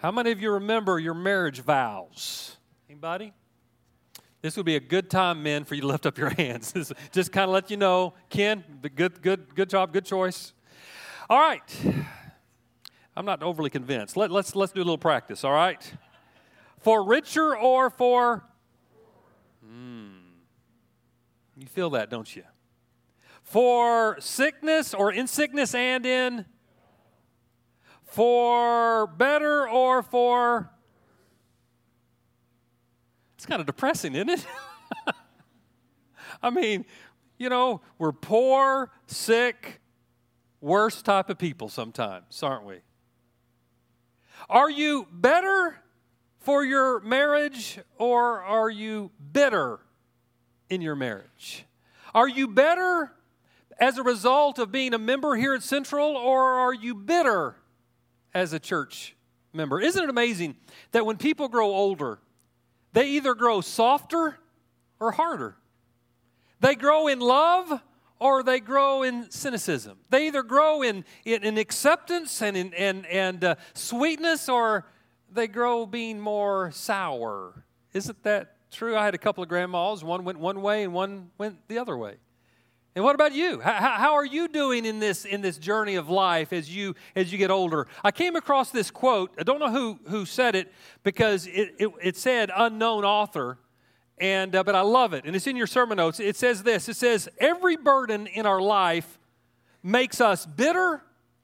How many of you remember your marriage vows? Anybody? This would be a good time, men, for you to lift up your hands. Just kind of let you know. Ken, good job, good choice. All right. I'm not overly convinced. Let's do a little practice, all right? For richer or for... You feel that, don't you? For sickness or in sickness and in... For better or for... It's kind of depressing, isn't it? I mean, we're poor, sick, worse type of people sometimes, aren't we? Are you better for your marriage or are you bitter in your marriage? Are you better as a result of being a member here at Central or are you bitter as a church member? Isn't it amazing that when people grow older, they either grow softer or harder? They grow in love or they grow in cynicism. They either grow in acceptance and in sweetness or they grow being more sour. Isn't that true? I had a couple of grandmas. One went one way and one went the other way. And what about you? How are you doing in this journey of life as you get older? I came across this quote. I don't know who said it because it said unknown author, but I love it. And it's in your sermon notes. It says this. It says, every burden in our life makes us bitter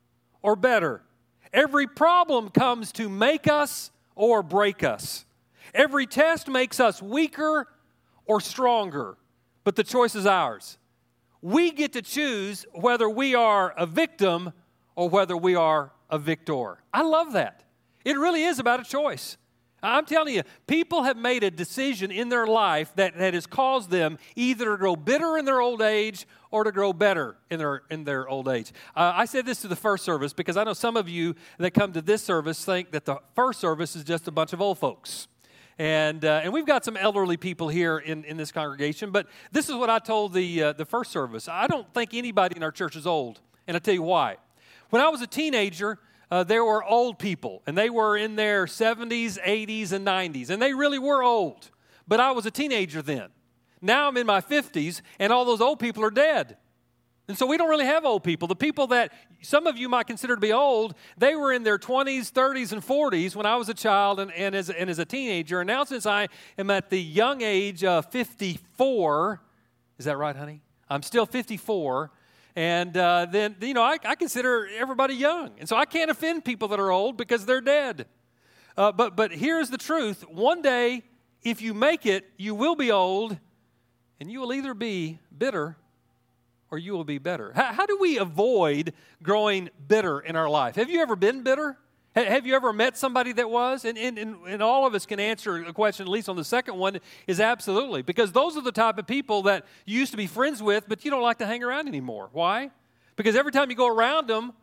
or better. Every problem comes to make us or break us. Every test makes us weaker or stronger. But the choice is ours. We get to choose whether we are a victim or whether we are a victor. I love that. It really is about a choice. I'm telling you, people have made a decision in their life that has caused them either to grow bitter in their old age or to grow better in their old age. I said this to the first service because I know some of you that come to this service think that the first service is just a bunch of old folks. And we've got some elderly people here in this congregation, but this is what I told the first service. I don't think anybody in our church is old, and I'll tell you why. When I was a teenager, there were old people, and they were in their 70s, 80s, and 90s, and they really were old. But I was a teenager then. Now I'm in my 50s, and all those old people are dead. And so we don't really have old people. The people that some of you might consider to be old, they were in their 20s, 30s, and 40s when I was a child and as a teenager. And now since I am at the young age of 54, is that right, honey? I'm still 54. And then, I consider everybody young. And so I can't offend people that are old because they're dead. But here's the truth. One day, if you make it, you will be old, and you will either be bitter or you will be better. How do we avoid growing bitter in our life? Have you ever been bitter? Have you ever met somebody that was? And all of us can answer a question, at least on the second one, is absolutely. Because those are the type of people that you used to be friends with, but you don't like to hang around anymore. Why? Because every time you go around them,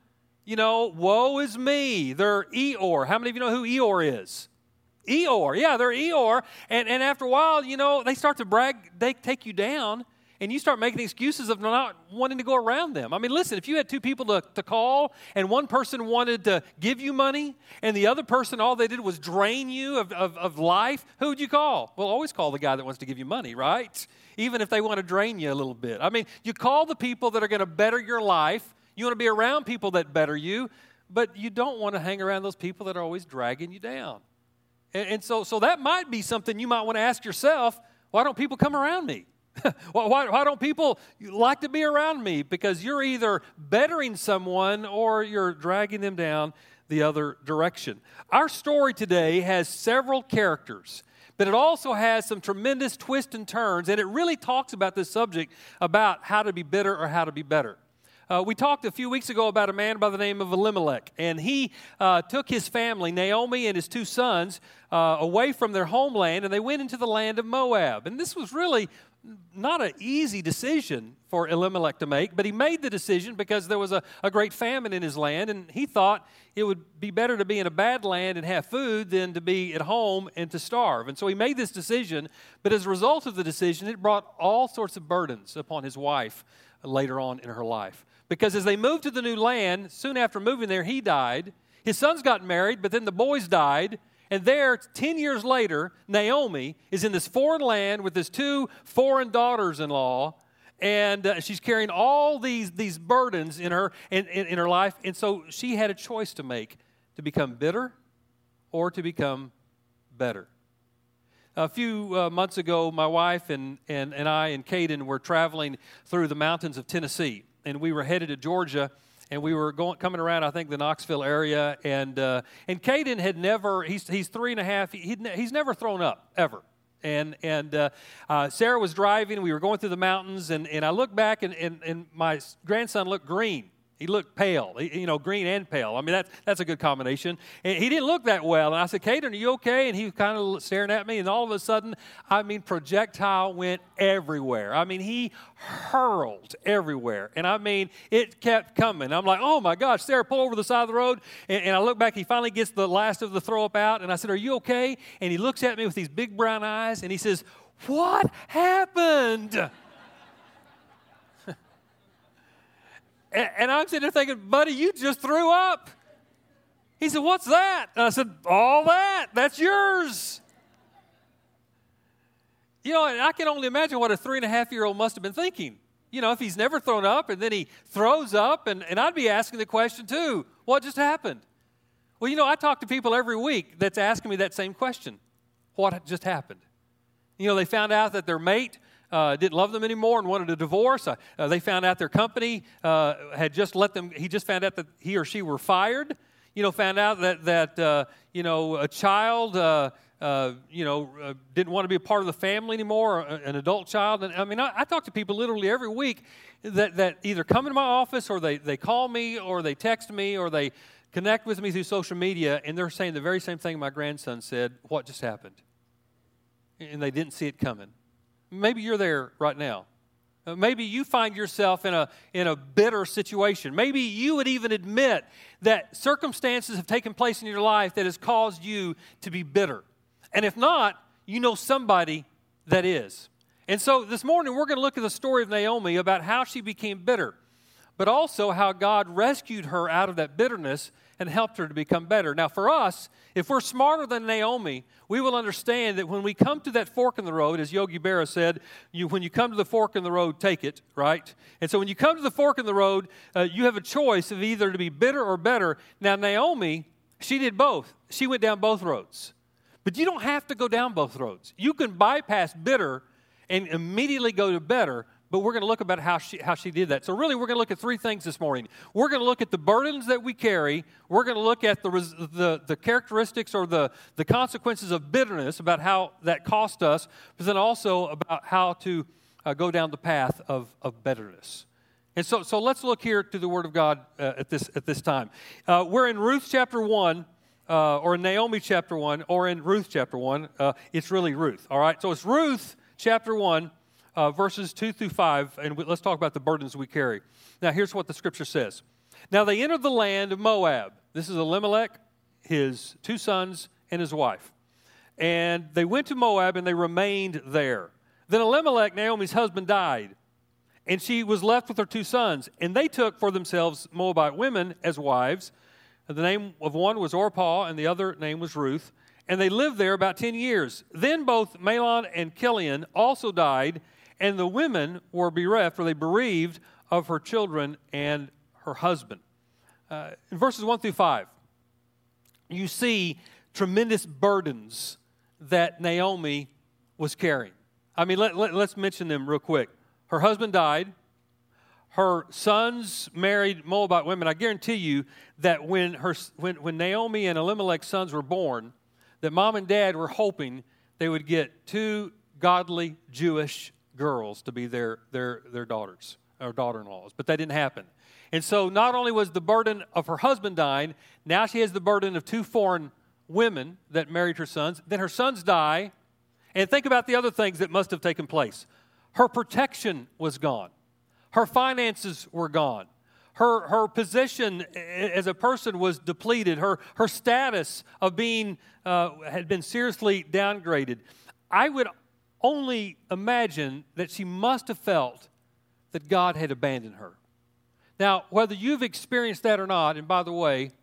woe is me. They're Eeyore. How many of you know who Eeyore is? Eeyore. Yeah, they're Eeyore. And after a while, they start to brag, they take you down. And you start making excuses of not wanting to go around them. I mean, listen, if you had two people to call and one person wanted to give you money and the other person, all they did was drain you of life, who would you call? Well, always call the guy that wants to give you money, right? Even if they want to drain you a little bit. I mean, you call the people that are going to better your life. You want to be around people that better you, but you don't want to hang around those people that are always dragging you down. And so that might be something you might want to ask yourself, why don't people come around me? Why don't people like to be around me? Because you're either bettering someone or you're dragging them down the other direction. Our story today has several characters, but it also has some tremendous twists and turns, and it really talks about this subject about how to be bitter or how to be better. We talked a few weeks ago about a man by the name of Elimelech, and he took his family, Naomi and his two sons, away from their homeland, and they went into the land of Moab. And this was really not an easy decision for Elimelech to make, but he made the decision because there was a great famine in his land, and he thought it would be better to be in a bad land and have food than to be at home and to starve. And so he made this decision, but as a result of the decision, it brought all sorts of burdens upon his wife later on in her life. Because as they moved to the new land, soon after moving there, he died, His sons got married, but then the boys died. And there, 10 years later, Naomi is in this foreign land with his 2 foreign daughters-in-law, and she's carrying all these burdens in her in her life. And so she had a choice to make, to become bitter or to become better. A few months ago, my wife and I and Caden were traveling through the mountains of Tennessee, and we were headed to Georgia. And we were coming around, I think, the Knoxville area, and Caden had never. He's 3.5. He's never thrown up ever. And Sarah was driving, and we were going through the mountains, and I looked back, and my grandson looked green. He looked pale, green and pale. I mean, that's a good combination. And he didn't look that well. And I said, Caden, are you okay? And he was kind of staring at me. And all of a sudden, projectile went everywhere. I mean, he hurled everywhere. And I mean, it kept coming. I'm like, oh, my gosh, Sarah, pull over the side of the road. And I look back. He finally gets the last of the throw up out. And I said, are you okay? And he looks at me with these big brown eyes. And he says, what happened? And I'm sitting there thinking, buddy, you just threw up. He said, what's that? And I said, all that's yours. And I can only imagine what a 3.5-year-old must have been thinking. If he's never thrown up and then he throws up, and I'd be asking the question too, what just happened? Well, I talk to people every week that's asking me that same question. What just happened? They found out that their mate didn't love them anymore and wanted a divorce. They found out their company had just let them. He just found out that he or she were fired. Found out that a child didn't want to be a part of the family anymore, an adult child. And I mean, I talk to people literally every week that either come into my office or they call me or they text me or they connect with me through social media, and they're saying the very same thing my grandson said. What just happened? And they didn't see it coming. Maybe you're there right now. Maybe you find yourself in a bitter situation. Maybe you would even admit that circumstances have taken place in your life that has caused you to be bitter. And if not, you know somebody that is. And so this morning we're going to look at the story of Naomi about how she became bitter, but also how God rescued her out of that bitterness and helped her to become better. Now for us, if we're smarter than Naomi, we will understand that when we come to that fork in the road, as Yogi Berra said, when you come to the fork in the road, take it, right? And so when you come to the fork in the road, you have a choice of either to be bitter or better. Now Naomi, she did both. She went down both roads. But you don't have to go down both roads. You can bypass bitter and immediately go to better. But we're going to look about how she did that. So really, we're going to look at 3 things this morning. We're going to look at the burdens that we carry. We're going to look at the characteristics or the consequences of bitterness, about how that cost us, but then also about how to go down the path of betterness. And so let's look here to the Word of God at this time. We're in Ruth chapter 1, or in Naomi chapter 1, or in Ruth chapter 1. It's really Ruth, all right? So it's Ruth chapter 1. Verses 2 through 5, and let's talk about the burdens we carry. Now, here's what the Scripture says. Now, they entered the land of Moab. This is Elimelech, his 2 sons, and his wife. And they went to Moab, and they remained there. Then Elimelech, Naomi's husband, died, and she was left with her 2 sons. And they took for themselves Moabite women as wives. The name of one was Orpah, and the other name was Ruth. And they lived there about 10 years. Then both Mahlon and Chilion also died, and the women were bereft, or they bereaved, of her children and her husband. In verses 1 through 5, you see tremendous burdens that Naomi was carrying. I mean, let's mention them real quick. Her husband died. Her sons married Moabite women. I guarantee you that when Naomi and Elimelech's sons were born, that mom and dad were hoping they would get 2 godly Jewish girls to be their daughters or daughter-in-laws, but that didn't happen. And so not only was the burden of her husband dying, now she has the burden of 2 foreign women that married her sons. Then her sons die, and think about the other things that must have taken place. Her protection was gone. Her finances were gone. Her position as a person was depleted. Her status of being had been seriously downgraded. I would only imagine that she must have felt that God had abandoned her. Now, whether you've experienced that or not, and by the way,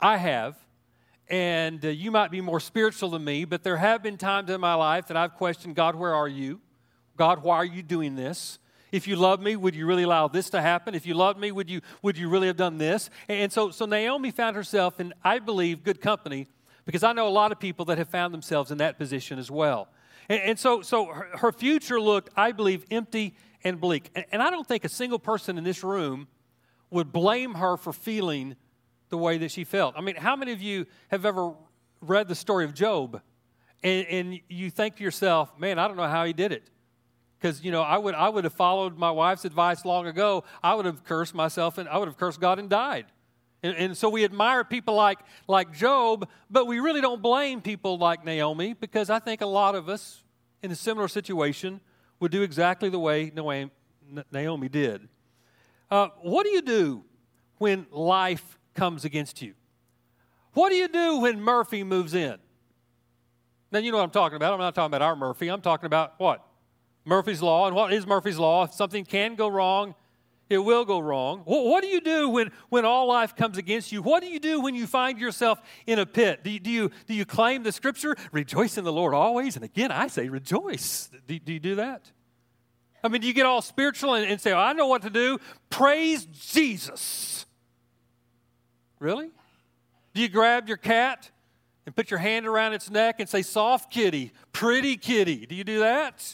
I have, and you might be more spiritual than me, but there have been times in my life that I've questioned, God, where are you? God, why are you doing this? If you love me, would you really allow this to happen? If you loved me, would you really have done this? And so Naomi found herself in, I believe, good company, because I know a lot of people that have found themselves in that position as well. And so her future looked, I believe, empty and bleak. And I don't think a single person in this room would blame her for feeling the way that she felt. I mean, how many of you have ever read the story of Job and you think to yourself, man, I don't know how he did it? Because, I would have followed my wife's advice long ago. I would have cursed myself and I would have cursed God and died. And so we admire people like Job, but we really don't blame people like Naomi, because I think a lot of us in a similar situation would do exactly the way Naomi did. What do you do when life comes against you? What do you do when Murphy moves in? Now, you know what I'm talking about. I'm not talking about our Murphy. I'm talking about what? Murphy's Law. And what is Murphy's Law? If something can go wrong, it will go wrong. What do you do when all life comes against you? What do you do when you find yourself in a pit? Do you claim the Scripture, rejoice in the Lord always? And again, I say rejoice. Do you do that? I mean, do you get all spiritual and say, I know what to do? Praise Jesus. Really? Do you grab your cat and put your hand around its neck and say, soft kitty, pretty kitty? Do you do that?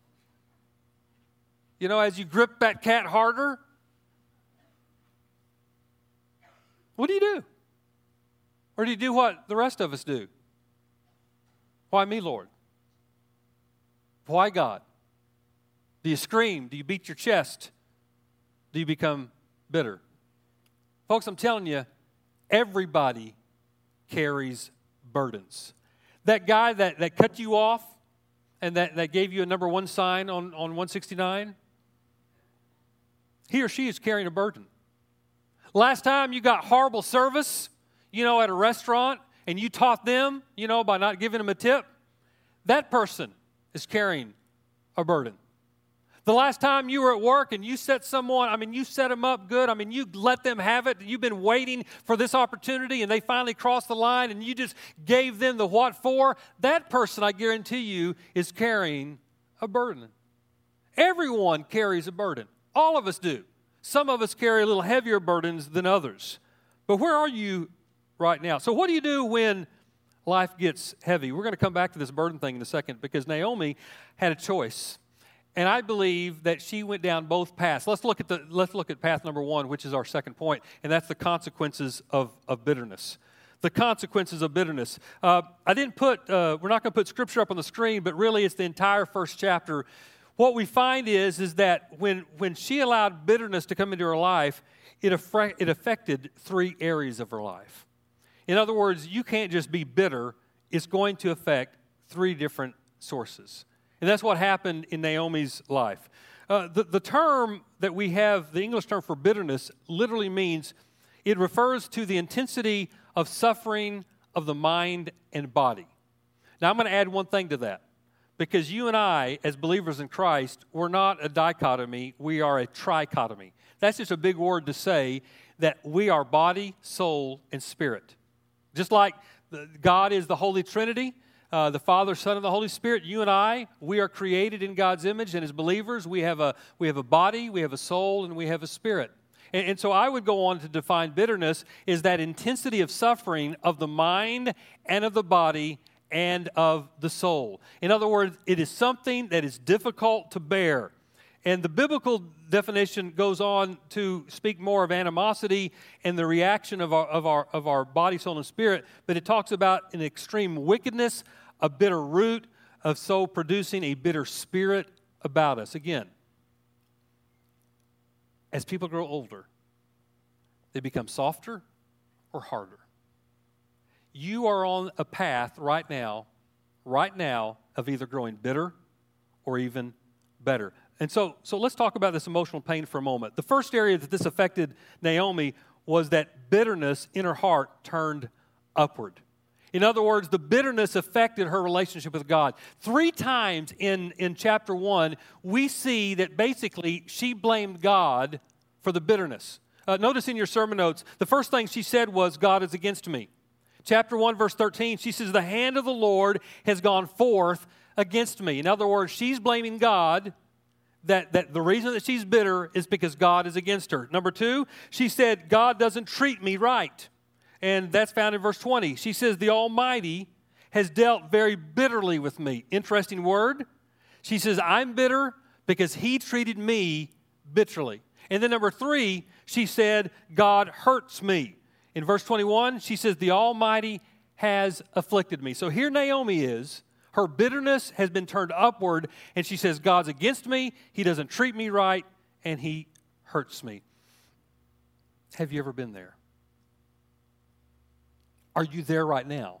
As you grip that cat harder? What do you do? Or do you do what the rest of us do? Why me, Lord? Why God? Do you scream? Do you beat your chest? Do you become bitter? Folks, I'm telling you, everybody carries burdens. That guy that cut you off and that gave you a number 1 sign on 169, he or she is carrying a burden. Last time you got horrible service, at a restaurant, and you taught them, by not giving them a tip, that person is carrying a burden. The last time you were at work and you set you set them up good. You let them have it. You've been waiting for this opportunity and they finally crossed the line and you just gave them the what for. That person, I guarantee you, is carrying a burden. Everyone carries a burden. All of us do. Some of us carry a little heavier burdens than others. But where are you right now? So what do you do when life gets heavy? We're going to come back to this burden thing in a second, because Naomi had a choice. And I believe that she went down both paths. Let's look at path number 1, which is our second point, and that's the consequences of bitterness. The consequences of bitterness. We're not going to put scripture up on the screen, but really it's the entire first chapter. What we find is that when she allowed bitterness to come into her life, it affected 3 areas of her life. In other words, you can't just be bitter. It's going to affect 3 different sources. And that's what happened in Naomi's life. The term that we have, the English term for bitterness, literally means, it refers to the intensity of suffering of the mind and body. Now, I'm going to add one thing to that. Because you and I, as believers in Christ, we're not a dichotomy, we are a trichotomy. That's just a big word to say that we are body, soul, and spirit. Just like God is the Holy Trinity, the Father, Son, and the Holy Spirit, you and I, we are created in God's image, and as believers, we have a body, we have a soul, and we have a spirit. And so I would go on to define bitterness is that intensity of suffering of the mind and of the body and of the soul. In other words, it is something that is difficult to bear. And the biblical definition goes on to speak more of animosity and the reaction of our body, soul, and spirit, but it talks about an extreme wickedness, a bitter root of soul producing a bitter spirit about us. Again, as people grow older, they become softer or harder. You are on a path right now, of either growing bitter or even better. And so let's talk about this emotional pain for a moment. The first area that this affected Naomi was that bitterness in her heart turned upward. In other words, the bitterness affected her relationship with God. 3 times in chapter 1, we see that basically she blamed God for the bitterness. Notice in your sermon notes, the first thing she said was, God is against me. Chapter 1, verse 13, she says, the hand of the Lord has gone forth against me. In other words, she's blaming God that the reason that she's bitter is because God is against her. Number 2, she said, God doesn't treat me right. And that's found in verse 20. She says, the Almighty has dealt very bitterly with me. Interesting word. She says, I'm bitter because He treated me bitterly. And then number 3, she said, God hurts me. In verse 21, she says, the Almighty has afflicted me. So here Naomi is. Her bitterness has been turned upward, and she says, God's against me, He doesn't treat me right, and He hurts me. Have you ever been there? Are you there right now?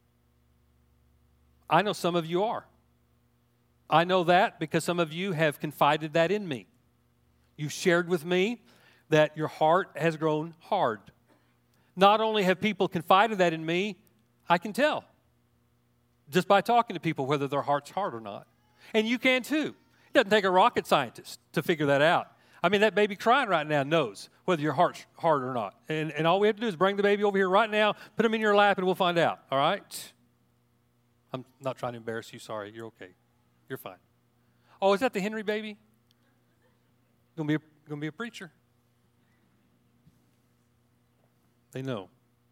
I know some of you are. I know that because some of you have confided that in me. You've shared with me that your heart has grown hard. Not only have people confided that in me, I can tell just by talking to people whether their heart's hard or not. And you can too. It doesn't take a rocket scientist to figure that out. I mean, that baby crying right now knows whether your heart's hard or not. And all we have to do is bring the baby over here right now, put him in your lap, and we'll find out. All right? I'm not trying to embarrass you. Sorry. You're okay. You're fine. Oh, is that the Henry baby? Gonna be a preacher. They know.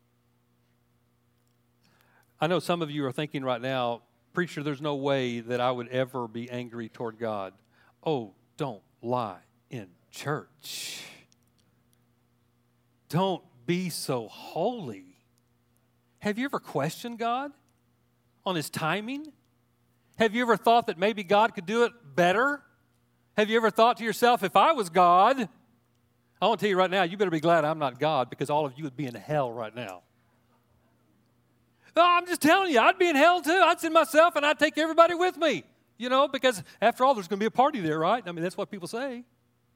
I know some of you are thinking right now, preacher, there's no way that I would ever be angry toward God. Oh, don't lie in church. Don't be so holy. Have you ever questioned God on His timing? Have you ever thought that maybe God could do it better? Have you ever thought to yourself, if I was God, I want to tell you right now, you better be glad I'm not God because all of you would be in hell right now. No, I'm just telling you, I'd be in hell too. I'd send myself and I'd take everybody with me, because after all, there's going to be a party there, right? I mean, that's what people say.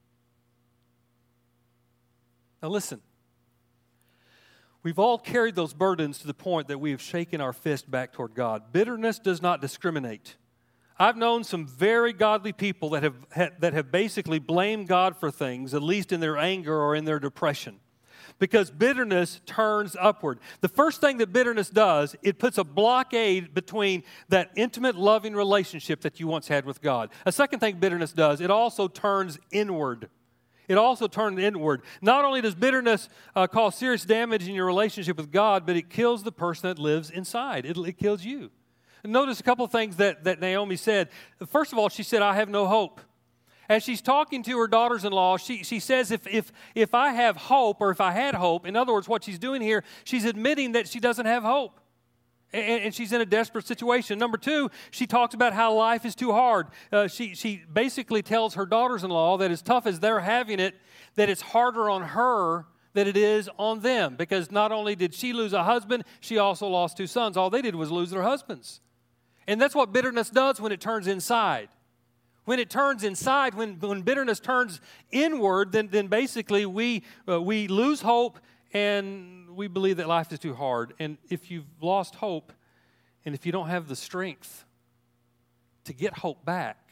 Now listen, we've all carried those burdens to the point that we have shaken our fist back toward God. Bitterness does not discriminate. I've known some very godly people that have basically blamed God for things, at least in their anger or in their depression. Because bitterness turns upward. The first thing that bitterness does, it puts a blockade between that intimate, loving relationship that you once had with God. A second thing bitterness does, it also turns inward. It also turns inward. Not only does bitterness cause serious damage in your relationship with God, but it kills the person that lives inside. It kills you. Notice a couple of things that Naomi said. First of all, she said, I have no hope. As she's talking to her daughters-in-law, she says, if I have hope, or if I had hope, in other words, what she's doing here, she's admitting that she doesn't have hope. And she's in a desperate situation. Number 2, she talks about how life is too hard. She basically tells her daughters-in-law that as tough as they're having it, that it's harder on her than it is on them. Because not only did she lose a husband, she also lost 2 sons. All they did was lose their husbands. And that's what bitterness does when it turns inside. When it turns inside, when bitterness turns inward, then basically we lose hope and we believe that life is too hard. And if you've lost hope and if you don't have the strength to get hope back,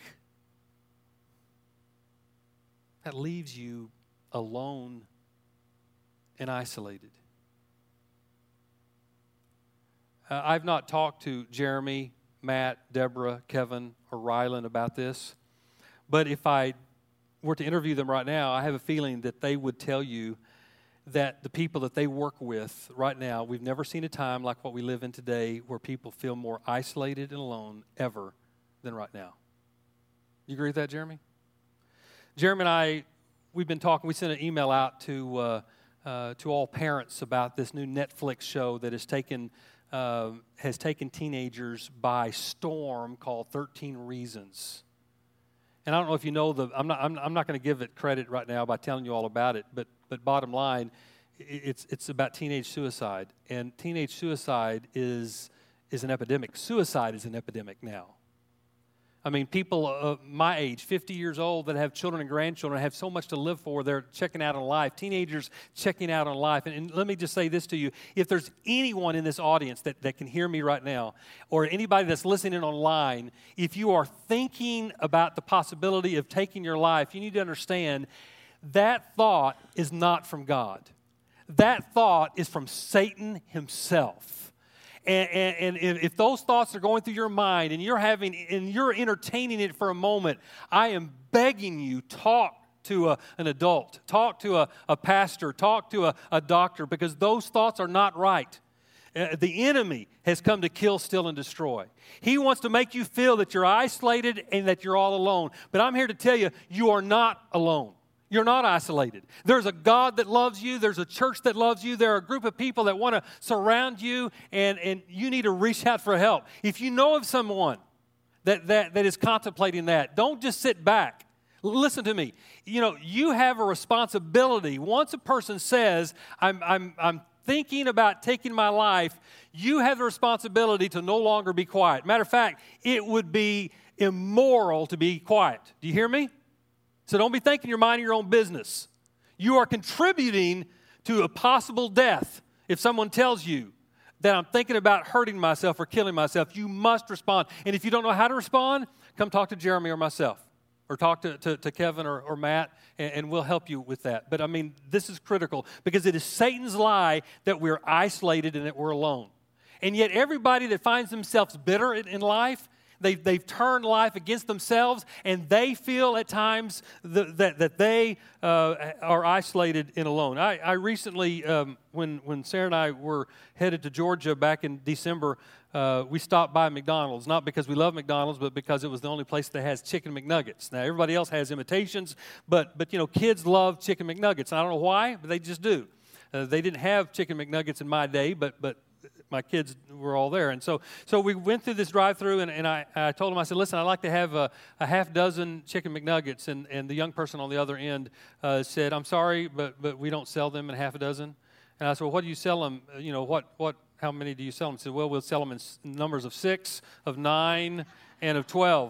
that leaves you alone and isolated. I've not talked to Jeremy, Matt, Deborah, Kevin, or Rylan about this. But if I were to interview them right now, I have a feeling that they would tell you that the people that they work with right now, we've never seen a time like what we live in today where people feel more isolated and alone ever than right now. You agree with that, Jeremy? Jeremy and I, we've been talking. We sent an email out to all parents about this new Netflix show that has taken teenagers by storm called 13 Reasons. And I don't know if you know I'm not going to give it credit right now by telling you all about it, but bottom line, it's about teenage suicide. And teenage suicide is an epidemic. Suicide is an epidemic now. I mean, people of my age, 50 years old, that have children and grandchildren, have so much to live for, they're checking out on life. Teenagers checking out on life. And let me just say this to you. If there's anyone in this audience that can hear me right now, or anybody that's listening online, if you are thinking about the possibility of taking your life, you need to understand that thought is not from God. That thought is from Satan himself. And if those thoughts are going through your mind and you're entertaining it for a moment, I am begging you, talk to an adult, talk to a pastor, talk to a doctor, because those thoughts are not right. The enemy has come to kill, steal, and destroy. He wants to make you feel that you're isolated and that you're all alone. But I'm here to tell you, you are not alone. You're not isolated. There's a God that loves you. There's a church that loves you. There are a group of people that want to surround you, and you need to reach out for help. If you know of someone that is contemplating that, don't just sit back. Listen to me. You know, you have a responsibility. Once a person says, I'm thinking about taking my life, you have the responsibility to no longer be quiet. Matter of fact, it would be immoral to be quiet. Do you hear me? So don't be thinking you're minding your own business. You are contributing to a possible death. If someone tells you that I'm thinking about hurting myself or killing myself, you must respond. And if you don't know how to respond, come talk to Jeremy or myself. Or talk to Kevin or Matt, and we'll help you with that. But, I mean, this is critical because it is Satan's lie that we're isolated and that we're alone. And yet everybody that finds themselves bitter in life, they've turned life against themselves, and they feel at times that they are isolated and alone. I recently, when Sarah and I were headed to Georgia back in December, we stopped by McDonald's, not because we love McDonald's, but because it was the only place that has chicken McNuggets. Now, everybody else has imitations, but you know, kids love chicken McNuggets. I don't know why, but they just do. They didn't have chicken McNuggets in my day, but my kids were all there. And so we went through this drive-thru, and I told them, I said, listen, I'd like to have a half dozen chicken McNuggets. And the young person on the other end said, I'm sorry, but we don't sell them in half a dozen. And I said, well, what do you sell them? You know, how many do you sell them? He said, well, we'll sell them in numbers of 6, of 9, and of 12.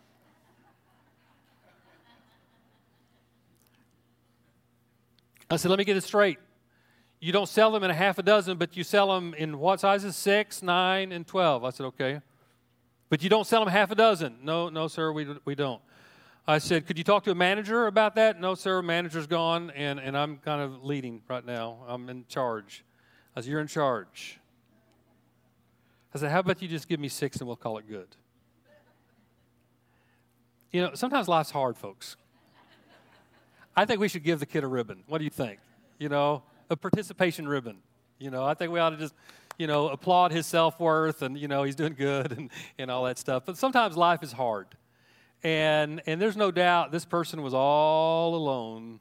I said, let me get this straight. You don't sell them in a half a dozen, but you sell them in what sizes? 6, 9, and 12. I said, okay. But you don't sell them half a dozen. No, sir, we don't. I said, could you talk to a manager about that? No, sir, manager's gone, and I'm kind of leading right now. I'm in charge. I said, you're in charge. I said, how about you just give me 6 and we'll call it good? You know, sometimes life's hard, folks. I think we should give the kid a ribbon. What do you think? You know, a participation ribbon. You know, I think we ought to just, you know, applaud his self-worth and, you know, he's doing good and all that stuff. But sometimes life is hard. And there's no doubt this person was all alone.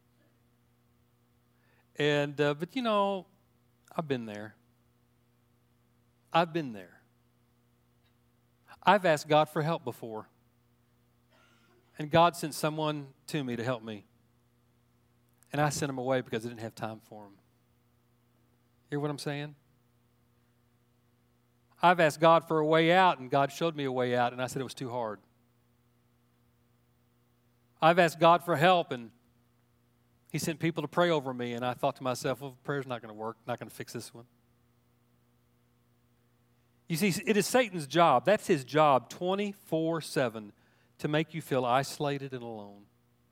And, but, you know, I've been there. I've been there. I've asked God for help before. And God sent someone to me to help me. And I sent him away because I didn't have time for him. Hear what I'm saying? I've asked God for a way out, and God showed me a way out, and I said it was too hard. I've asked God for help, and he sent people to pray over me, and I thought to myself, well, prayer's not going to work, not going to fix this one. You see, it is Satan's job, that's his job 24/7, to make you feel isolated and alone.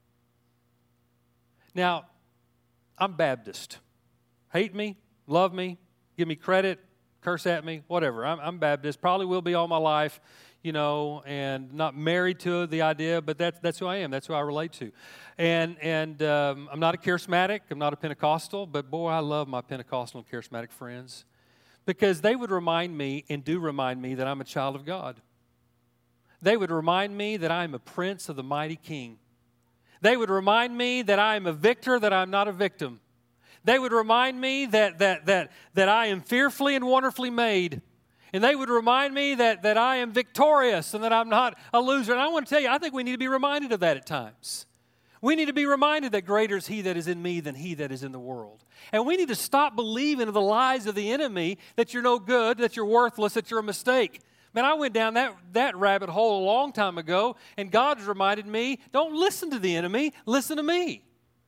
Now, I'm Baptist. Hate me, love me, give me credit, curse at me, whatever. I'm Baptist, probably will be all my life, you know, and not married to the idea, but that's who I am. That's who I relate to. And I'm not a charismatic. I'm not a Pentecostal, but boy, I love my Pentecostal and charismatic friends because they would remind me and do remind me that I'm a child of God. They would remind me that I am a prince of the mighty King. They would remind me that I am a victor, that I'm not a victim. They would remind me that I am fearfully and wonderfully made. And they would remind me that I am victorious and that I'm not a loser. And I want to tell you, I think we need to be reminded of that at times. We need to be reminded that greater is he that is in me than he that is in the world. And we need to stop believing in the lies of the enemy that you're no good, that you're worthless, that you're a mistake. Man, I went down that rabbit hole a long time ago, and God's reminded me, don't listen to the enemy, listen to me.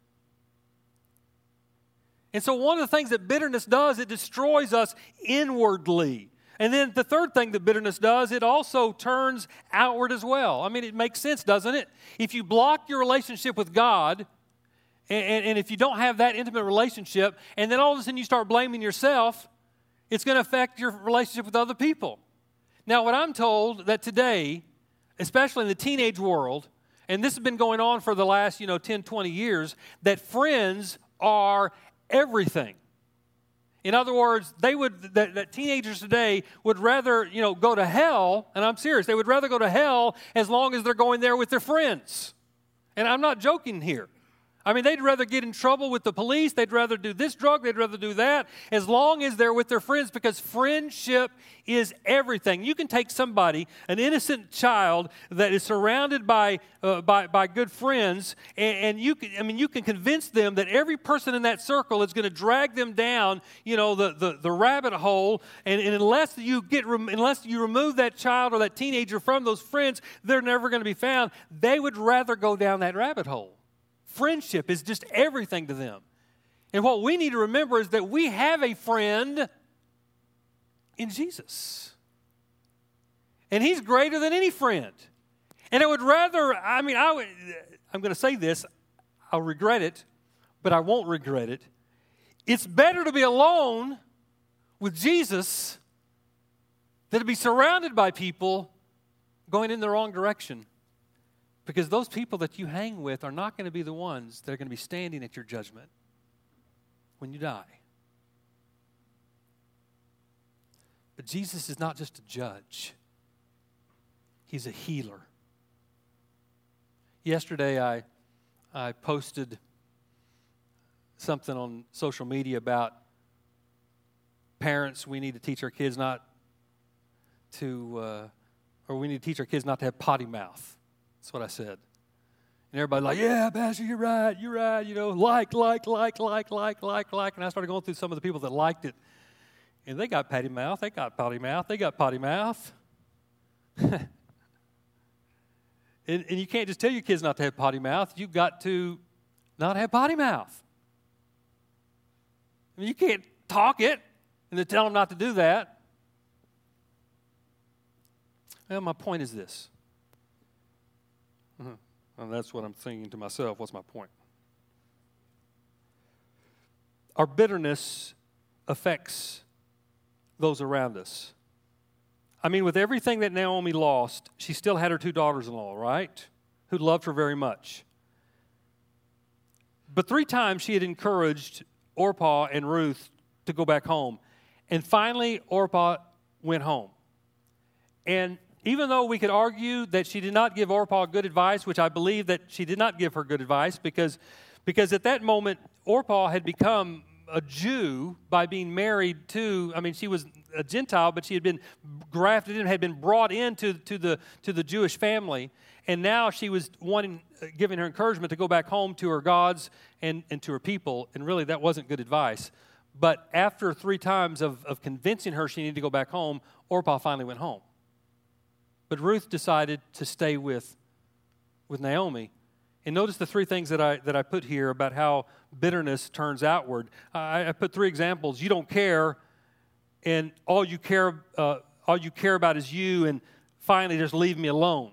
And so one of the things that bitterness does, it destroys us inwardly. And then the third thing that bitterness does, it also turns outward as well. I mean, it makes sense, doesn't it? If you block your relationship with God And if you don't have that intimate relationship, and then all of a sudden you start blaming yourself, it's going to affect your relationship with other people. Now, what I'm told that today, especially in the teenage world, and this has been going on for the last, 10, 20 years, that friends are everything. In other words, that teenagers today would rather, go to hell, and I'm serious, they would rather go to hell as long as they're going there with their friends. And I'm not joking here. I mean, they'd rather get in trouble with the police. They'd rather do this drug. They'd rather do that as long as they're with their friends, because friendship is everything. You can take somebody, an innocent child that is surrounded by good friends, and you can convince them that every person in that circle is going to drag them down, the rabbit hole. And unless you remove that child or that teenager from those friends, they're never going to be found. They would rather go down that rabbit hole. Friendship is just everything to them. And what we need to remember is that we have a friend in Jesus. And He's greater than any friend. And I'm going to say this, I'll regret it, but I won't regret it. It's better to be alone with Jesus than to be surrounded by people going in the wrong direction. Because those people that you hang with are not going to be the ones that are going to be standing at your judgment when you die. But Jesus is not just a judge. He's a healer. Yesterday I posted something on social media about parents. We need to teach our kids not to have potty mouth. That's what I said. And everybody's like, yeah, Pastor, you're right, like. And I started going through some of the people that liked it. And they got potty mouth, they got potty mouth. And you can't just tell your kids not to have potty mouth. You've got to not have potty mouth. I mean, you can't talk it and then tell them not to do that. Well, my point is this. And that's what I'm thinking to myself. What's my point? Our bitterness affects those around us. I mean, with everything that Naomi lost, she still had her 2 daughters-in-law, right? Who loved her very much. But 3 times she had encouraged Orpah and Ruth to go back home. And finally, Orpah went home. And even though we could argue that she did not give Orpah good advice, which I believe that she did not give her good advice, because at that moment, Orpah had become a Jew by being married to, she was a Gentile, but she had been grafted in, had been brought into the Jewish family, and now she was giving her encouragement to go back home to her gods and to her people, and really that wasn't good advice. But after 3 times of convincing her she needed to go back home, Orpah finally went home. But Ruth decided to stay with Naomi. And notice the 3 things that I put here about how bitterness turns outward. I put 3 examples. You don't care, and all you care about is you, and finally just leave me alone.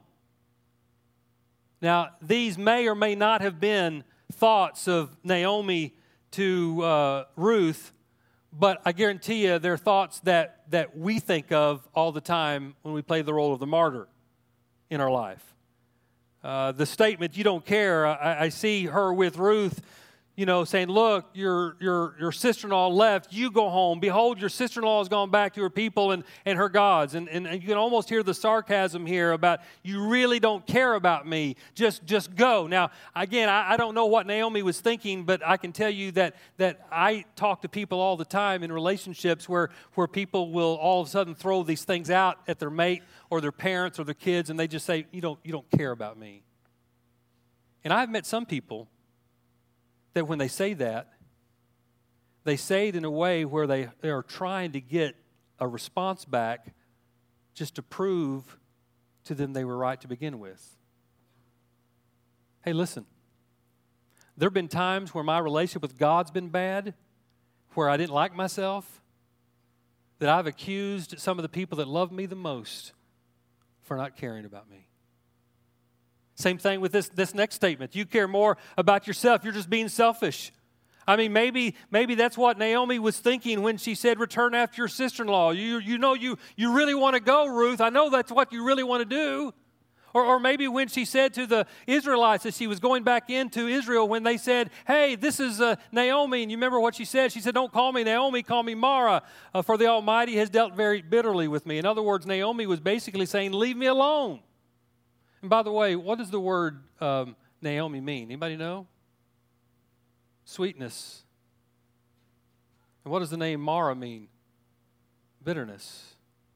Now, these may or may not have been thoughts of Naomi to Ruth, but I guarantee you they're thoughts that we think of all the time when we play the role of the martyr in our life. The statement, you don't care, I see her with Ruth, saying, look, your sister-in-law left, you go home. Behold, your sister-in-law has gone back to her people and her gods. And you can almost hear the sarcasm here about, you really don't care about me, just go. Now, again, I don't know what Naomi was thinking, but I can tell you that I talk to people all the time in relationships where people will all of a sudden throw these things out at their mate or their parents or their kids, and they just say, you don't care about me. And I've met some people that when they say that, they say it in a way where they are trying to get a response back just to prove to them they were right to begin with. Hey, listen. There have been times where my relationship with God's been bad, where I didn't like myself, that I've accused some of the people that love me the most for not caring about me. Same thing with this next statement. You care more about yourself. You're just being selfish. I mean, maybe that's what Naomi was thinking when she said, return after your sister-in-law. You really want to go, Ruth. I know that's what you really want to do. Or maybe when she said to the Israelites that she was going back into Israel when they said, hey, this is Naomi. And you remember what she said? She said, don't call me Naomi, call me Mara, for the Almighty has dealt very bitterly with me. In other words, Naomi was basically saying, leave me alone. And by the way, what does the word Naomi mean? Anybody know? Sweetness. And what does the name Mara mean? Bitterness.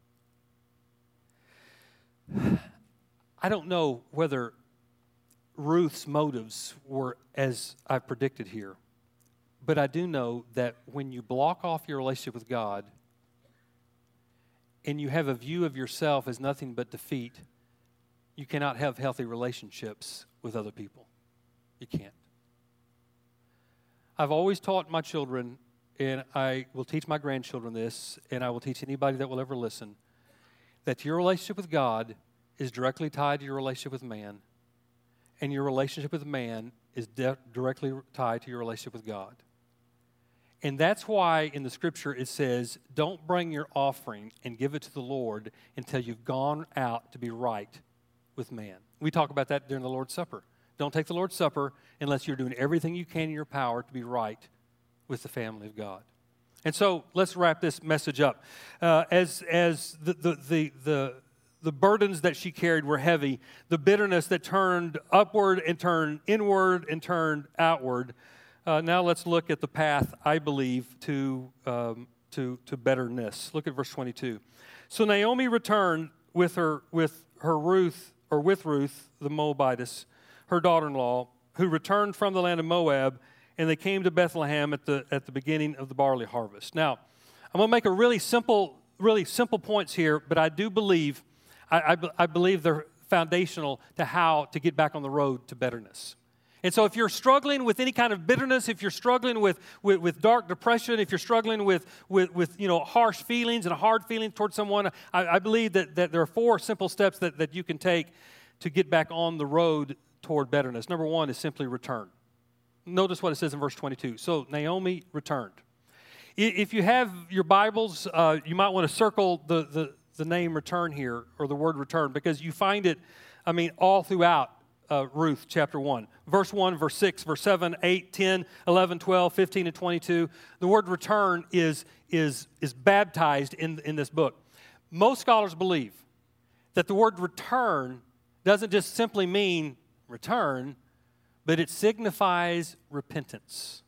I don't know whether Ruth's motives were as I've predicted here, but I do know that when you block off your relationship with God and you have a view of yourself as nothing but defeat, you cannot have healthy relationships with other people. You can't. I've always taught my children, and I will teach my grandchildren this, and I will teach anybody that will ever listen, that your relationship with God is directly tied to your relationship with man, and your relationship with man is directly tied to your relationship with God. And that's why in the Scripture it says, don't bring your offering and give it to the Lord until you've gone out to be right with man. We talk about that during the Lord's Supper. Don't take the Lord's Supper unless you're doing everything you can in your power to be right with the family of God. And so let's wrap this message up. As the burdens that she carried were heavy, the bitterness that turned upward and turned inward and turned outward. Now let's look at the path, I believe, to betterness. Look at verse 22. So Naomi returned with Ruth, the Moabitess, her daughter-in-law, who returned from the land of Moab, and they came to Bethlehem at the beginning of the barley harvest. Now, I'm going to make a really simple points here, but I do believe, I believe they're foundational to how to get back on the road to betterness. And so if you're struggling with any kind of bitterness, if you're struggling with dark depression, if you're struggling with harsh feelings and hard feelings towards someone, I believe that there are 4 simple steps that you can take to get back on the road toward betterness. Number 1 is simply return. Notice what it says in verse 22. So Naomi returned. If you have your Bibles, you might want to circle the name return here, or the word return, because you find it, all throughout Ruth chapter 1. Verse 1, verse 6, verse 7, 8, 10, 11, 12, 15, and 22. The word return is baptized in this book. Most scholars believe that the word return doesn't just simply mean return, but it signifies repentance.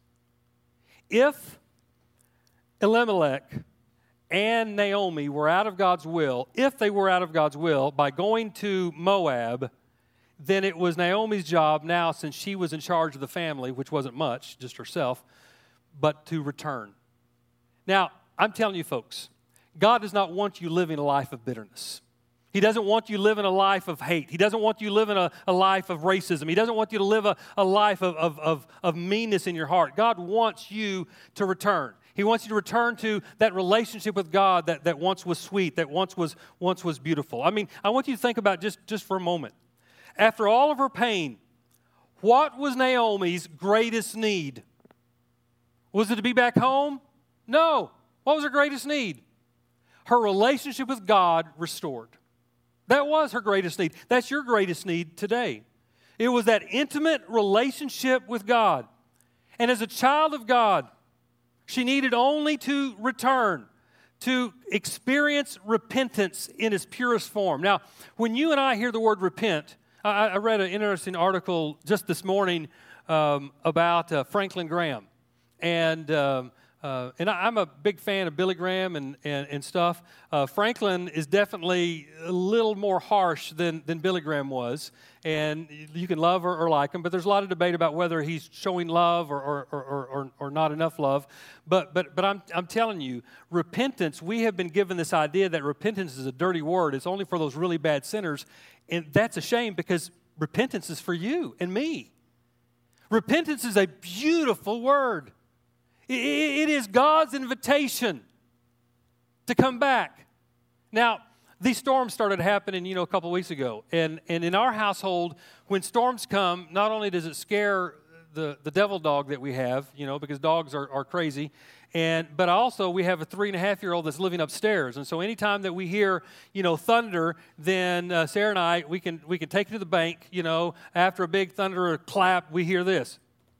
If Elimelech and Naomi were out of God's will, if they were out of God's will by going to Moab, then it was Naomi's job now, since she was in charge of the family, which wasn't much, just herself, but to return. Now, I'm telling you folks, God does not want you living a life of bitterness. He doesn't want you living a life of hate. He doesn't want you living a life of racism. He doesn't want you to live a life of meanness in your heart. God wants you to return. He wants you to return to that relationship with God that once was sweet, that once was beautiful. I want you to think about just for a moment. After all of her pain, what was Naomi's greatest need? Was it to be back home? No. What was her greatest need? Her relationship with God restored. That was her greatest need. That's your greatest need today. It was that intimate relationship with God. And as a child of God, she needed only to return, to experience repentance in its purest form. Now, when you and I hear the word repent, I read an interesting article just this morning about Franklin Graham. And I'm a big fan of Billy Graham and stuff. Franklin is definitely a little more harsh than Billy Graham was. And you can love or like him, but there's a lot of debate about whether he's showing love or not enough love. But I'm telling you, repentance, we have been given this idea that repentance is a dirty word. It's only for those really bad sinners. And that's a shame, because repentance is for you and me. Repentance is a beautiful word. It is God's invitation to come back. Now, these storms started happening, a couple of weeks ago. And in our household, when storms come, not only does it scare the devil dog that we have, because dogs are crazy, but also we have a 3.5-year-old that's living upstairs. And so anytime that we hear, thunder, then Sarah and I, we can take it to the bank, after a big thunder clap, we hear this.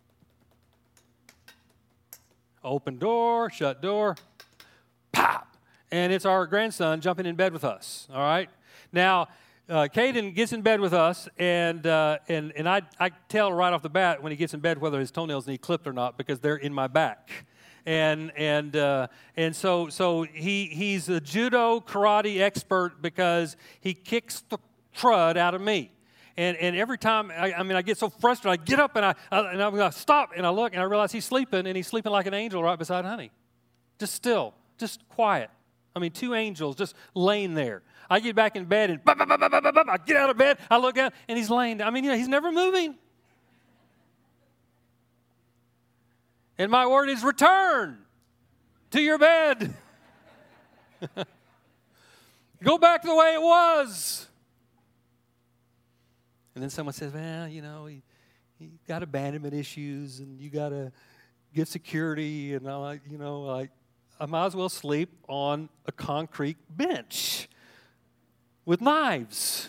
Open door, shut door, pop. And it's our grandson jumping in bed with us, all right? Now, Caden gets in bed with us, and I tell right off the bat when he gets in bed whether his toenails need clipped or not because they're in my back. And so he's a judo karate expert because he kicks the crud out of me. And every time, I get so frustrated, I get up and I'm going to stop, and I look, and I realize he's sleeping, and he's sleeping like an angel right beside Honey. Just still, just quiet. 2 angels just laying there. I get back in bed, and I get out of bed, I look out, and he's laying there. He's never moving. And my word is return to your bed. Go back to the way it was. And then someone says, well, he got abandonment issues, and you got to get security, and I might as well sleep on a concrete bench with knives.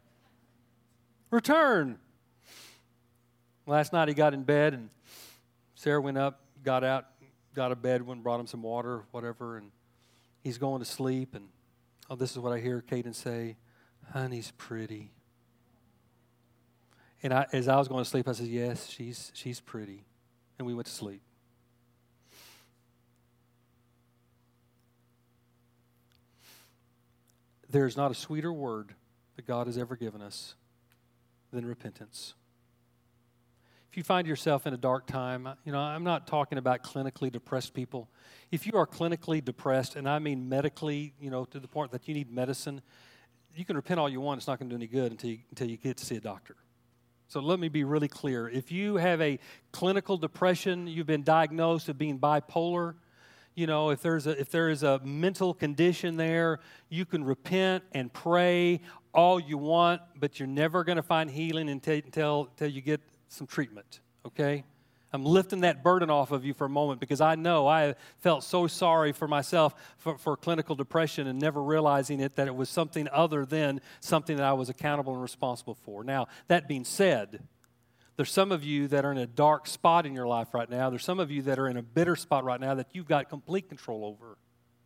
Return. Last night he got in bed, and Sarah went up, got out, got a bed, went and brought him some water, whatever, and he's going to sleep. And this is what I hear Caden say, Honey's pretty. And as I was going to sleep, I said, yes, she's pretty. And we went to sleep. There's not a sweeter word that God has ever given us than repentance. If you find yourself in a dark time, I'm not talking about clinically depressed people. If you are clinically depressed, and I mean medically, to the point that you need medicine, you can repent all you want. It's not going to do any good until you get to see a doctor. So let me be really clear. If you have a clinical depression, you've been diagnosed with being bipolar, if there is a mental condition there, you can repent and pray all you want, but you're never going to find healing until you get some treatment, okay? I'm lifting that burden off of you for a moment because I know I felt so sorry for myself for clinical depression and never realizing that it was something other than something that I was accountable and responsible for. Now, that being said, there's some of you that are in a dark spot in your life right now. There's some of you that are in a bitter spot right now that you've got complete control over.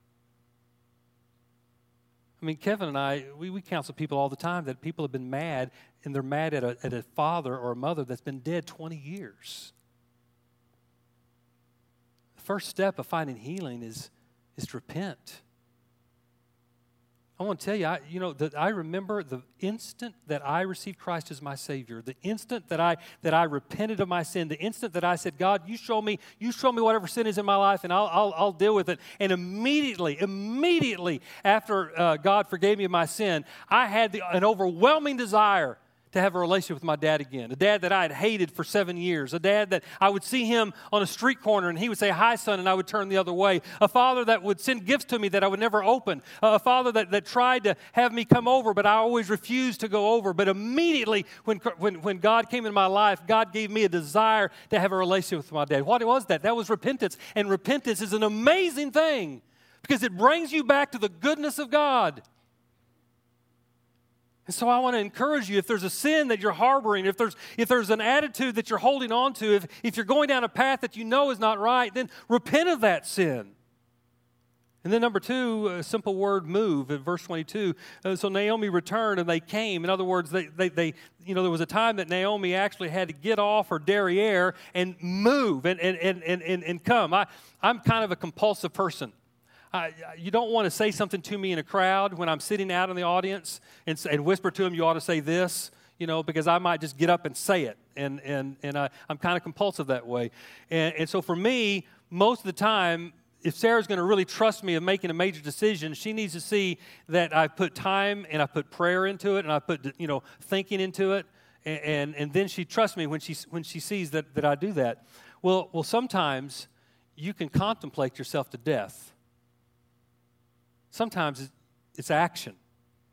Kevin and I, we counsel people all the time that people have been mad, and they're mad at a father or a mother that's been dead 20 years. The first step of finding healing is to repent. I want to tell you, that I remember the instant that I received Christ as my Savior, the instant that I repented of my sin, the instant that I said, God, you show me whatever sin is in my life, and I'll deal with it. And immediately after God forgave me of my sin, I had an overwhelming desire to have a relationship with my dad again, a dad that I had hated for 7 years, a dad that I would see him on a street corner and he would say, hi, son, and I would turn the other way, a father that would send gifts to me that I would never open, a father that tried to have me come over, but I always refused to go over. But immediately when God came into my life, God gave me a desire to have a relationship with my dad. What was that? That was repentance, and repentance is an amazing thing because it brings you back to the goodness of God. And so I want to encourage you, if there's a sin that you're harboring, if there's an attitude that you're holding on to, if you're going down a path that you know is not right, then repent of that sin. And then number 2, a simple word, move, in verse 22. So Naomi returned and they came. In other words, they there was a time that Naomi actually had to get off her derriere and move and come. I'm kind of a compulsive person. You don't want to say something to me in a crowd when I'm sitting out in the audience and whisper to them, you ought to say this, because I might just get up and say it. And I'm kind of compulsive that way. And so for me, most of the time, if Sarah's going to really trust me in making a major decision, she needs to see that I put time and I put prayer into it and I put thinking into it. And then she trusts me when she sees that I do that. Well, sometimes you can contemplate yourself to death. Sometimes it's action.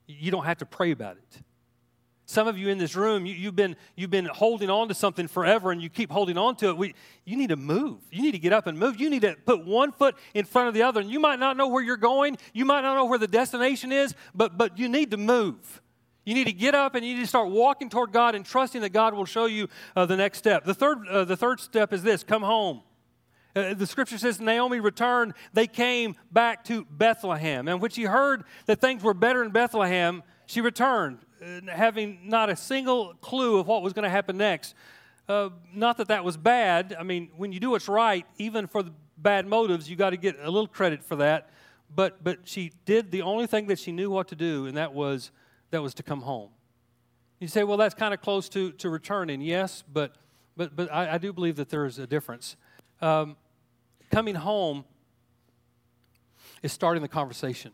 You don't have to pray about it. Some of you in this room, you've been holding on to something forever and you keep holding on to it. You need to move. You need to get up and move. You need to put one foot in front of the other. And you might not know where you're going. You might not know where the destination is, but you need to move. You need to get up and you need to start walking toward God and trusting that God will show you the next step. The third step is this: come home. The scripture says Naomi returned. They came back to Bethlehem. And when she heard that things were better in Bethlehem, she returned, having not a single clue of what was going to happen next. Not that that was bad. I mean, when you do what's right, even for the bad motives, you got to get a little credit for that. But she did the only thing that she knew what to do, and that was to come home. You say, well, that's kind of close to returning. Yes, but I do believe that there is a difference. Coming home is starting the conversation.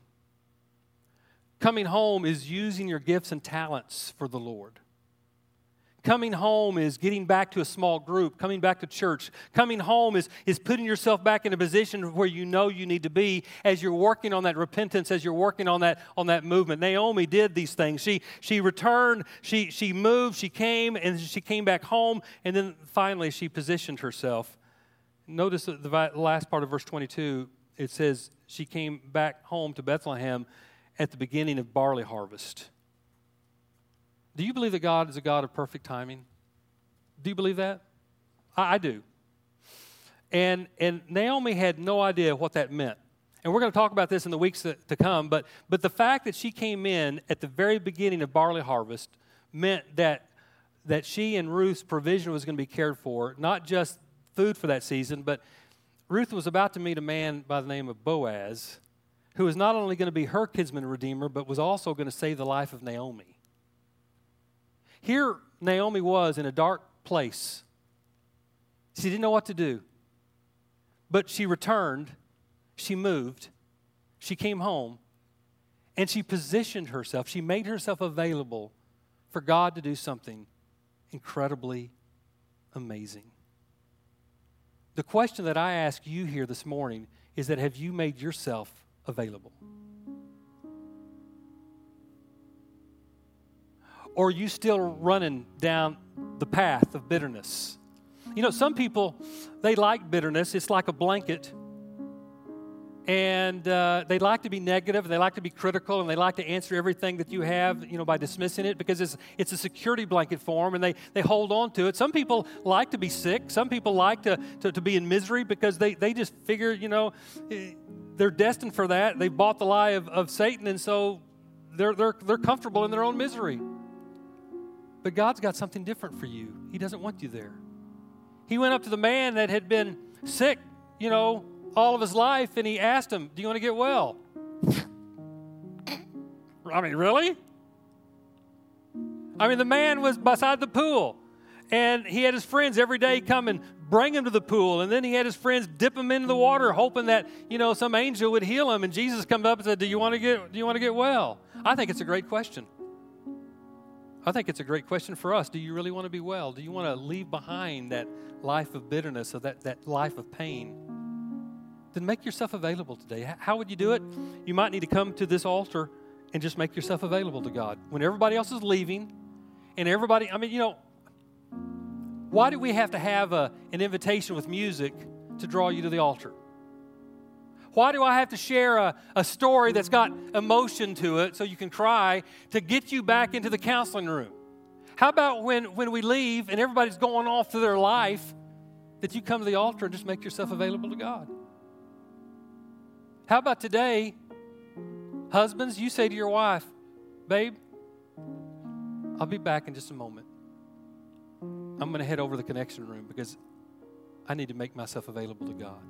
Coming home is using your gifts and talents for the Lord. Coming home is getting back to a small group, coming back to church. Coming home is putting yourself back in a position where you know you need to be as you're working on that repentance, as you're working on that movement. Naomi did these things. She returned, she moved, she came, and she came back home, and then finally she positioned herself. Notice the last part of verse 22. It says she came back home to Bethlehem at the beginning of barley harvest. Do you believe that God is a God of perfect timing? Do you believe that? I do. And Naomi had no idea what that meant. And we're going to talk about this in the weeks to come, but the fact that she came in at the very beginning of barley harvest meant that she and Ruth's provision was going to be cared for, not just food for that season, but Ruth was about to meet a man by the name of Boaz, who was not only going to be her kinsman redeemer, but was also going to save the life of Naomi. Here, Naomi was in a dark place. She didn't know what to do. But she returned, she moved, she came home, and she positioned herself. She made herself available for God to do something incredibly amazing. The question that I ask you here this morning is that have you made yourself available? Or are you still running down the path of bitterness? You know, some people, they like bitterness. It's like a blanket. And they like to be negative, and they like to be critical, and they like to answer everything that you have, by dismissing it because it's a security blanket for them, and they hold on to it. Some people like to be sick. Some people like to be in misery because they just figure, they're destined for that. They bought the lie of Satan, and so they're comfortable in their own misery. But God's got something different for you. He doesn't want you there. He went up to the man that had been sick, all of his life, and he asked him, do you want to get well? I mean, really? The man was beside the pool, and he had his friends every day come and bring him to the pool, and then he had his friends dip him into the water, hoping that, some angel would heal him, and Jesus comes up and said, do you want to get well? I think it's a great question. I think it's a great question for us. Do you really want to be well? Do you want to leave behind that life of bitterness or that life of pain? Then make yourself available today. How would you do it? You might need to come to this altar and just make yourself available to God. When everybody else is leaving and everybody, why do we have to have an invitation with music to draw you to the altar? Why do I have to share a story that's got emotion to it so you can cry to get you back into the counseling room? How about when we leave and everybody's going off to their life, that you come to the altar and just make yourself available to God? How about today, husbands, you say to your wife, babe, I'll be back in just a moment. I'm going to head over to the connection room because I need to make myself available to God.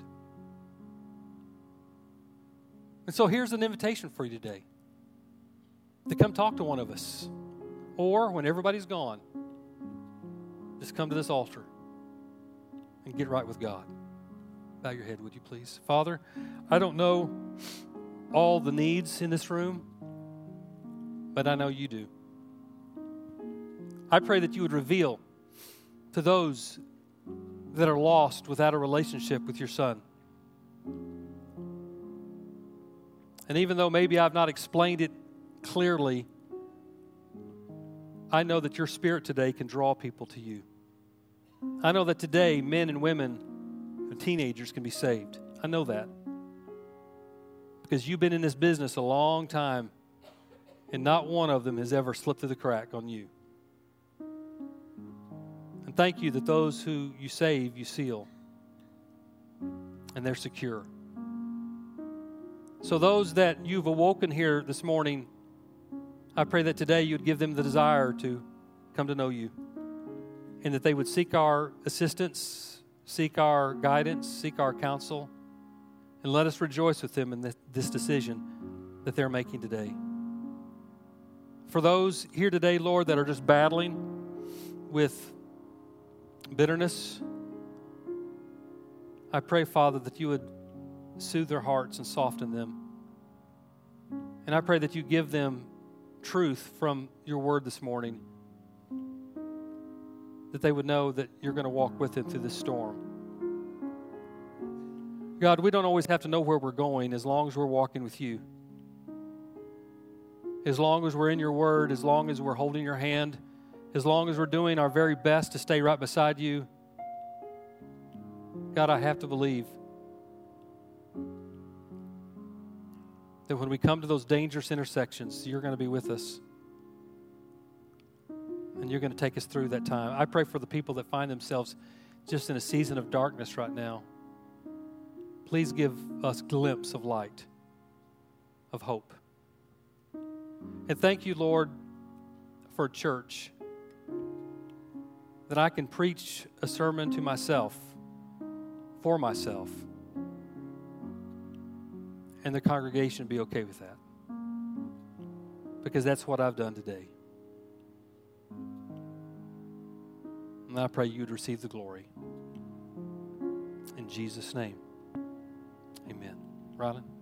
And so here's an invitation for you today to come talk to one of us. Or when everybody's gone, just come to this altar and get right with God. Bow your head, would you please? Father, I don't know all the needs in this room, but I know you do. I pray that you would reveal to those that are lost without a relationship with your Son. And even though maybe I've not explained it clearly, I know that your Spirit today can draw people to you. I know that today men and women and teenagers can be saved. I know that. Because you've been in this business a long time, and not one of them has ever slipped through the crack on you. And thank you that those who you save, you seal. And they're secure. So those that you've awoken here this morning, I pray that today you'd give them the desire to come to know you. And that they would seek our assistance, seek our guidance, seek our counsel. And let us rejoice with them in this decision that they're making today. For those here today, Lord, that are just battling with bitterness, I pray, Father, that you would soothe their hearts and soften them. And I pray that you give them truth from your word this morning, that they would know that you're going to walk with them through this storm. God, we don't always have to know where we're going as long as we're walking with you. As long as we're in your word, as long as we're holding your hand, as long as we're doing our very best to stay right beside you, God, I have to believe that when we come to those dangerous intersections, you're going to be with us. And you're going to take us through that time. I pray for the people that find themselves just in a season of darkness right now. Please give us a glimpse of light, of hope. And thank you, Lord, for a church that I can preach a sermon to myself, for myself, and the congregation be okay with that. Because that's what I've done today. And I pray you'd receive the glory. In Jesus' name, amen. Rylan?